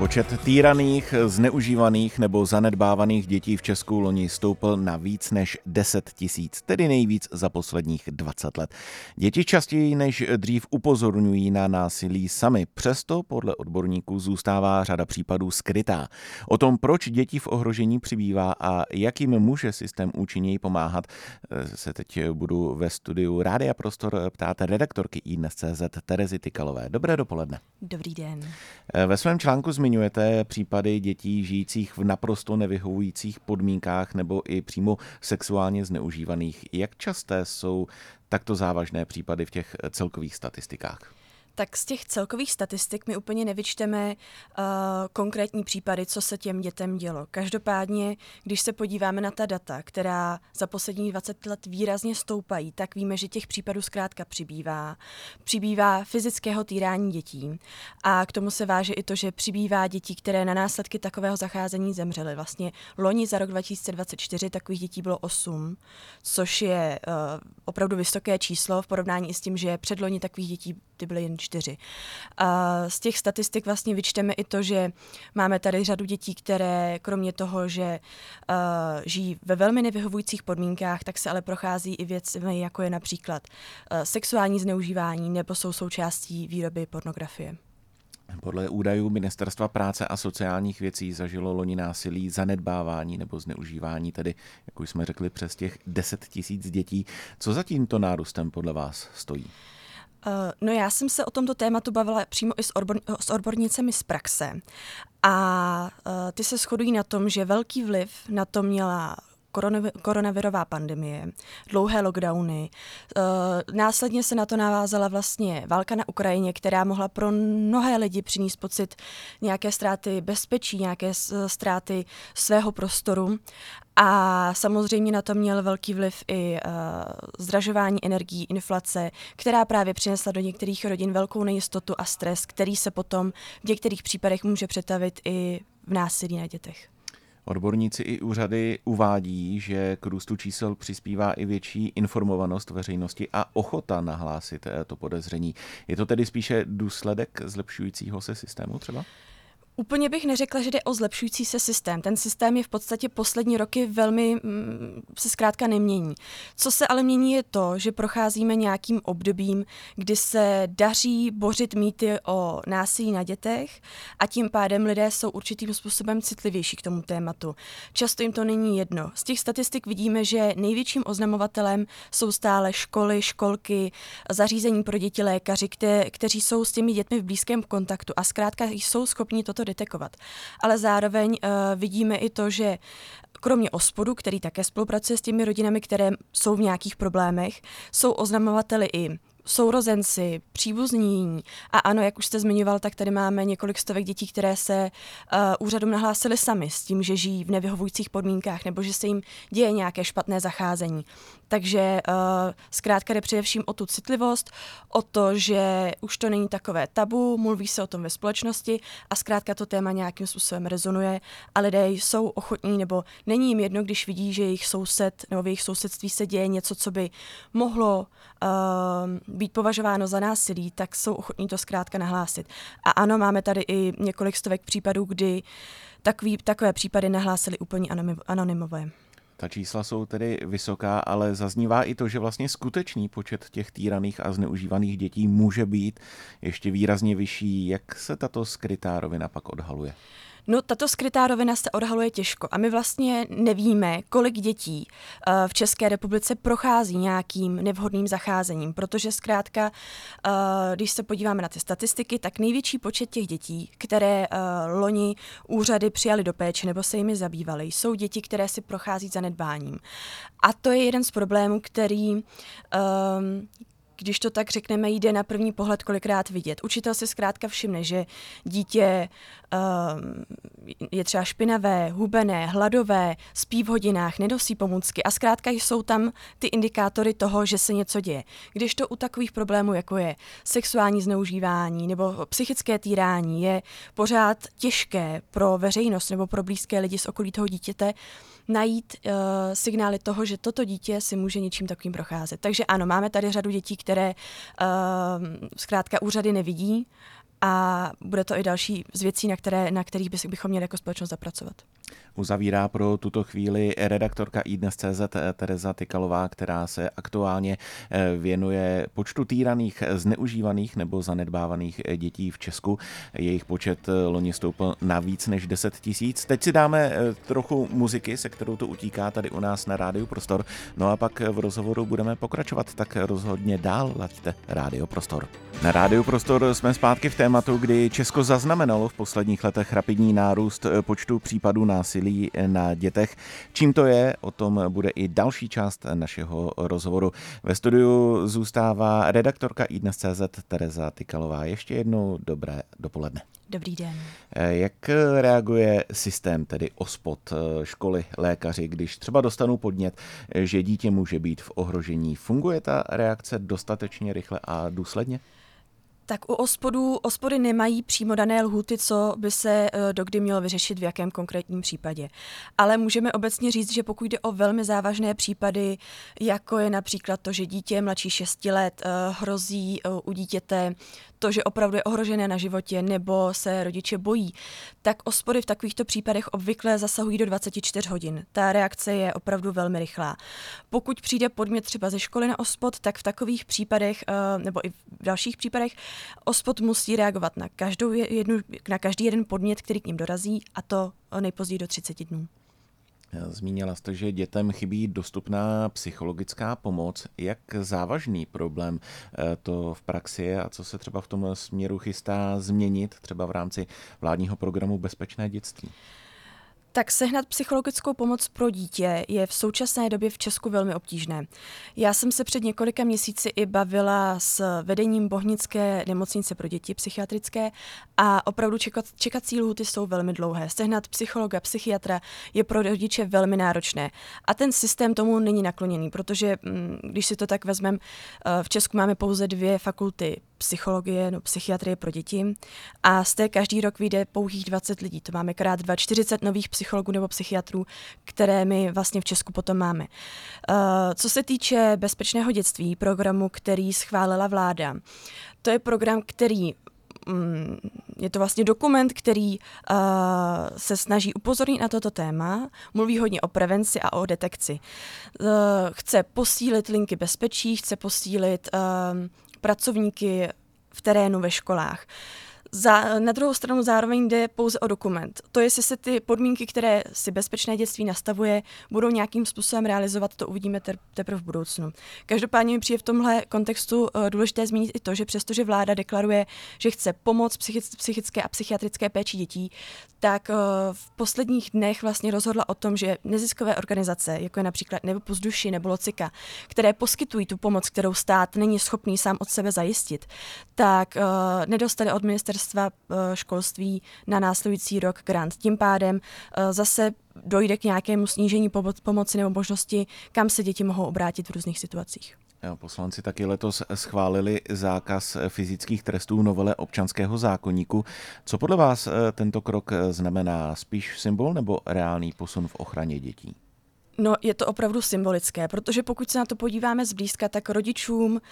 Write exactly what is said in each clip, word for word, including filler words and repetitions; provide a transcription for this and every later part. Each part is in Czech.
Počet týraných, zneužívaných nebo zanedbávaných dětí v Česku loni stoupl na víc než deset tisíc, tedy nejvíc za posledních dvacet let. Děti častěji než dřív upozorňují na násilí sami, přesto podle odborníků zůstává řada případů skrytá. O tom, proč dětí v ohrožení přibývá a jak jim může systém účinněji pomáhat, se teď budu ve studiu Rádia Prostor ptát redaktorky iDnes tečka cé zet Terezy Tykalové. Dobré dopoledne. Dobrý den. Ve svém článku zmiňujete případy dětí žijících v naprosto nevyhovujících podmínkách nebo i přímo sexuálně zneužívaných. Jak časté jsou takto závažné případy v těch celkových statistikách? Tak z těch celkových statistik my úplně nevyčteme uh, konkrétní případy, co se těm dětem dělo. Každopádně, když se podíváme na ta data, která za posledních dvacet let výrazně stoupají, tak víme, že těch případů zkrátka přibývá. Přibývá fyzického týrání dětí a k tomu se váže i to, že přibývá dětí, které na následky takového zacházení zemřely. Vlastně loni za rok dva tisíce dvacet čtyři takových dětí bylo osm, což je uh, opravdu vysoké číslo v porovnání i s tím, že předloni takových dětí ty byly jen čtyři. A z těch statistik vlastně vyčteme i to, že máme tady řadu dětí, které kromě toho, že uh, žijí ve velmi nevyhovujících podmínkách, tak se ale prochází i věcmi, jako je například uh, sexuální zneužívání nebo jsou součástí výroby pornografie. Podle údajů Ministerstva práce a sociálních věcí zažilo loni násilí, zanedbávání nebo zneužívání, tedy, jak už jsme řekli, přes těch deset tisíc dětí. Co za tímto nárůstem podle vás stojí? No já jsem se o tomto tématu bavila přímo i s, odbor, s odbornicemi z praxe a uh, ty se shodují na tom, že velký vliv na to měla koronavirová pandemie, dlouhé lockdowny. Uh, následně se na to navázala vlastně válka na Ukrajině, která mohla pro mnohé lidi přinést pocit nějaké ztráty bezpečí, nějaké ztráty svého prostoru. A samozřejmě na to měl velký vliv i uh, zdražování energií, inflace, která právě přinesla do některých rodin velkou nejistotu a stres, který se potom v některých případech může přetavit i v násilí na dětech. Odborníci i úřady uvádí, že k růstu čísel přispívá i větší informovanost veřejnosti a ochota nahlásit to podezření. Je to tedy spíše důsledek zlepšujícího se systému třeba? Úplně bych neřekla, že jde o zlepšující se systém. Ten systém je v podstatě poslední roky velmi mm, se zkrátka nemění. Co se ale mění je to, že procházíme nějakým obdobím, kdy se daří bořit mýty o násilí na dětech a tím pádem lidé jsou určitým způsobem citlivější k tomu tématu. Často jim to není jedno. Z těch statistik vidíme, že největším oznamovatelem jsou stále školy, školky, zařízení pro děti, lékaři, kte, kteří jsou s těmi dětmi v blízkém kontaktu a zkrátka jsou schopni toto detekovat. Ale zároveň uh, vidíme i to, že kromě OSPODu, který také spolupracuje s těmi rodinami, které jsou v nějakých problémech, jsou oznamovateli i sourozenci, příbuzní. A ano, jak už jste zmiňoval, tak tady máme několik stovek dětí, které se uh, úřadům nahlásily sami s tím, že žijí v nevyhovujících podmínkách nebo že se jim děje nějaké špatné zacházení. Takže uh, zkrátka jde především o tu citlivost, o to, že už to není takové tabu, mluví se o tom ve společnosti a zkrátka to téma nějakým způsobem rezonuje a lidé jsou ochotní, nebo není jim jedno, když vidí, že jejich soused nebo v jejich sousedství se děje něco, co by mohlo uh, být považováno za násilí, tak jsou ochotní to zkrátka nahlásit. A ano, máme tady i několik stovek případů, kdy takový, takové případy nahlásili úplně anonymové. Ta čísla jsou tedy vysoká, ale zaznívá i to, že vlastně skutečný počet těch týraných a zneužívaných dětí může být ještě výrazně vyšší. Jak se tato skrytá rovina pak odhaluje? No, tato skrytá rovina se odhaluje těžko a my vlastně nevíme, kolik dětí uh, v České republice prochází nějakým nevhodným zacházením, protože zkrátka, uh, když se podíváme na ty statistiky, tak největší počet těch dětí, které uh, loni úřady přijali do péče nebo se jimi zabývaly, jsou děti, které si prochází zanedbáním. A to je jeden z problémů, který um, když to tak řekneme, jde na první pohled kolikrát vidět. Učitel si zkrátka všimne, že dítě um, je třeba špinavé, hubené, hladové, spí v hodinách, nenosí pomůcky a zkrátka jsou tam ty indikátory toho, že se něco děje. Když to u takových problémů, jako je sexuální zneužívání nebo psychické týrání, je pořád těžké pro veřejnost nebo pro blízké lidi z okolí toho dítěte najít uh, signály toho, že toto dítě si může něčím takovým procházet. Takže ano, máme tady řadu dětí, které uh, zkrátka úřady nevidí a bude to i další z věcí, na, které, na kterých bychom měli jako společnost zapracovat. Uzavírá pro tuto chvíli redaktorka iDnes tečka cé zet Tereza Tykalová, která se aktuálně věnuje počtu týraných, zneužívaných nebo zanedbávaných dětí v Česku. Jejich počet loni stoupl na víc než deset tisíc. Teď si dáme trochu muziky, se kterou to utíká tady u nás na Rádiu Prostor. No a pak v rozhovoru budeme pokračovat, tak rozhodně dál laďte Rádio Prostor. Na Rádiu Prostor jsme zpátky v tématu, kdy Česko zaznamenalo v posledních letech rapidní nárůst počtu případů násilí na dětech. Čím to je, o tom bude i další část našeho rozhovoru. Ve studiu zůstává redaktorka iDnes tečka cé zet Tereza Tykalová. Ještě jednou dobré dopoledne. Dobrý den. Jak reaguje systém, tedy OSPOD, školy, lékaři, když třeba dostanou podnět, že dítě může být v ohrožení? Funguje ta reakce dostatečně rychle a důsledně? Tak u ospodů, ospody nemají přímo dané lhůty, co by se dokdy mělo vyřešit v jakém konkrétním případě. Ale můžeme obecně říct, že pokud jde o velmi závažné případy, jako je například to, že dítě mladší šesti let hrozí u dítěte to, že opravdu je ohrožené na životě nebo se rodiče bojí, tak ospody v takovýchto případech obvykle zasahují do dvacet čtyři hodin. Ta reakce je opravdu velmi rychlá. Pokud přijde podnět třeba ze školy na ospod, tak v takových případech nebo i v dalších případech OSPOD musí reagovat na, každou jednu, na každý jeden podnět, který k ním dorazí, a to nejpozději do třiceti dnů. Zmínila jste, že dětem chybí dostupná psychologická pomoc. Jak závažný problém to v praxi je a co se třeba v tom směru chystá změnit, třeba v rámci vládního programu Bezpečné dětství? Tak sehnat psychologickou pomoc pro dítě je v současné době v Česku velmi obtížné. Já jsem se před několika měsíci i bavila s vedením Bohnické nemocnice pro děti psychiatrické a opravdu čekat, čekací lhůty jsou velmi dlouhé. Sehnat psychologa, psychiatra je pro rodiče velmi náročné. A ten systém tomu není nakloněný, protože když si to tak vezmeme, v Česku máme pouze dvě fakulty psychologie, no psychiatrie pro děti a z té každý rok vyjde pouhých dvacet lidí. To máme krát dva, čtyřicet nových psychologů nebo psychiatrů, které my vlastně v Česku potom máme. Uh, co se týče Bezpečného dětství, programu, který schválila vláda, to je program, který um, je to vlastně dokument, který uh, se snaží upozornit na toto téma, mluví hodně o prevenci a o detekci. Uh, chce posílit linky bezpečí, chce posílit uh, pracovníky v terénu ve školách. Za, na druhou stranu zároveň jde pouze o dokument. To, jestli se ty podmínky, které si Bezpečné dětství nastavuje, budou nějakým způsobem realizovat, to uvidíme te, teprve v budoucnu. Každopádně mi přijde v tomhle kontextu uh, důležité zmínit i to, že přestože vláda deklaruje, že chce pomoct psychic, psychické a psychiatrické péči dětí, tak uh, v posledních dnech vlastně rozhodla o tom, že neziskové organizace, jako je například Nebo Pozduši nebo Locika, které poskytují tu pomoc, kterou stát není schopný sám od sebe zajistit, tak uh, nedostali od ministerstva školství na následující rok grant. Tím pádem zase dojde k nějakému snížení pomoci nebo možnosti, kam se děti mohou obrátit v různých situacích. Poslanci taky letos schválili zákaz fyzických trestů v novele občanského zákoníku. Co podle vás tento krok znamená? Spíš symbol nebo reálný posun v ochraně dětí? No, je to opravdu symbolické, protože pokud se na to podíváme zblízka, tak rodičům uh,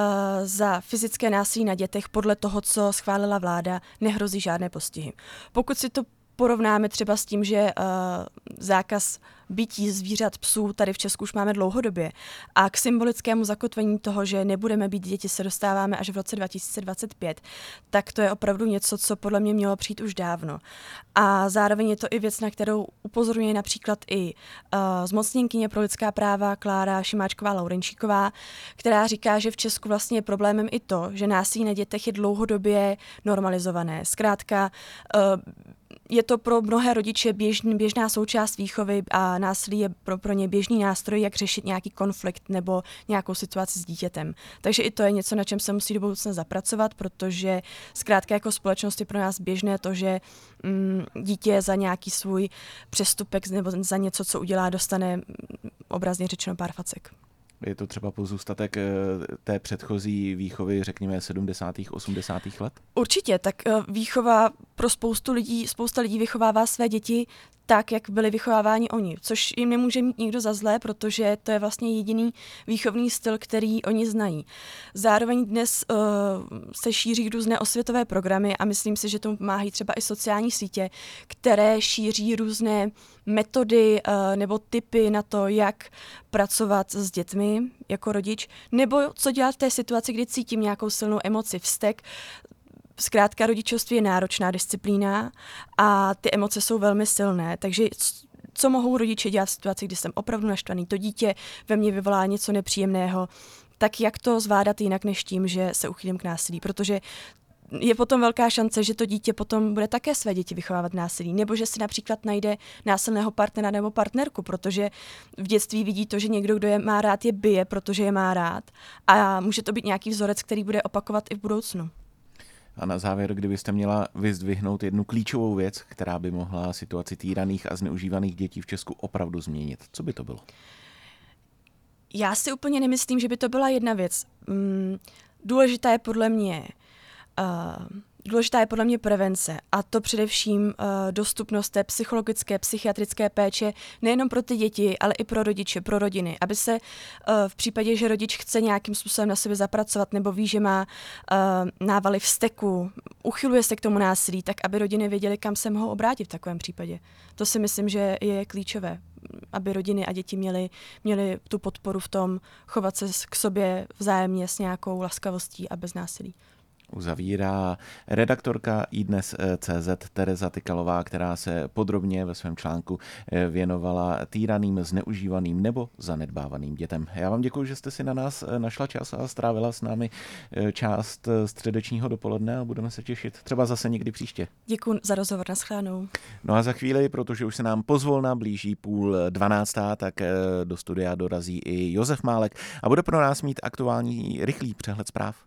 za fyzické násilí na dětech podle toho, co schválila vláda, nehrozí žádné postihy. Pokud si to porovnáme třeba s tím, že uh, zákaz bytí zvířat psů tady v Česku už máme dlouhodobě a k symbolickému zakotvení toho, že nebudeme být děti, se dostáváme až v roce dva tisíce dvacet pět, tak to je opravdu něco, co podle mě mělo přijít už dávno. A zároveň je to i věc, na kterou upozorňuje například i uh, zmocněnkyně pro lidská práva Klára Šimáčková-Laurenčíková, která říká, že v Česku vlastně je problémem i to, že násilí na dětech je dlouhodobě normalizované. Zkrátka uh, je to pro mnohé rodiče běžný, běžná součást výchovy a násilí je pro, pro ně běžný nástroj, jak řešit nějaký konflikt nebo nějakou situaci s dítětem. Takže i to je něco, na čem se musí do budoucna zapracovat, protože zkrátka jako společnost je pro nás běžné to, že mm, dítě za nějaký svůj přestupek nebo za něco, co udělá, dostane obrazně řečeno pár facek. Je to třeba pozůstatek té předchozí výchovy, řekněme, sedmdesátých osmdesátých let? Určitě, tak výchova pro spoustu lidí, spousta lidí vychovává své děti tak, jak byli vychováváni oni, což jim nemůže mít nikdo za zlé, protože to je vlastně jediný výchovný styl, který oni znají. Zároveň dnes uh, se šíří různé osvětové programy a myslím si, že tomu pomáhají třeba i sociální sítě, které šíří různé metody uh, nebo tipy na to, jak pracovat s dětmi jako rodič, nebo co dělat v té situaci, kdy cítím nějakou silnou emoci, vztek. Zkrátka rodičovství je náročná disciplína a ty emoce jsou velmi silné, takže co mohou rodiče dělat v situaci, kdy jsem opravdu naštvaný, to dítě ve mně vyvolá něco nepříjemného, tak jak to zvládat jinak než tím, že se uchýlím k násilí, protože je potom velká šance, že to dítě potom bude také své děti vychovávat násilí, nebo že si například najde násilného partnera nebo partnerku, protože v dětství vidí to, že někdo, kdo je má rád, je bije, protože je má rád a může to být nějaký vzorec, který bude opakovat i v budoucnu. A na závěr, kdybyste měla vyzdvihnout jednu klíčovou věc, která by mohla situaci týraných a zneužívaných dětí v Česku opravdu změnit, co by to bylo? Já si úplně nemyslím, že by to byla jedna věc. Důležitá je podle mě uh, důležitá je podle mě prevence a to především uh, dostupnost té psychologické, psychiatrické péče nejenom pro ty děti, ale i pro rodiče, pro rodiny, aby se uh, v případě, že rodič chce nějakým způsobem na sebe zapracovat nebo ví, že má uh, návaly vzteku, uchyluje se k tomu násilí, tak aby rodiny věděly, kam se mohou obrátit v takovém případě. To si myslím, že je klíčové, aby rodiny a děti měly, měly tu podporu v tom chovat se k sobě vzájemně s nějakou laskavostí a bez násilí. Uzavírá redaktorka iDnes tečka cé zet Tereza Tykalová, která se podrobně ve svém článku věnovala týraným, zneužívaným nebo zanedbávaným dětem. Já vám děkuji, že jste si na nás našla čas a strávila s námi část středečního dopoledne a budeme se těšit třeba zase někdy příště. Děkuji za rozhovor, nashledanou. No a za chvíli, protože už se nám pozvolna blíží půl dvanáctá, tak do studia dorazí i Josef Málek a bude pro nás mít aktuální rychlý přehled zpráv.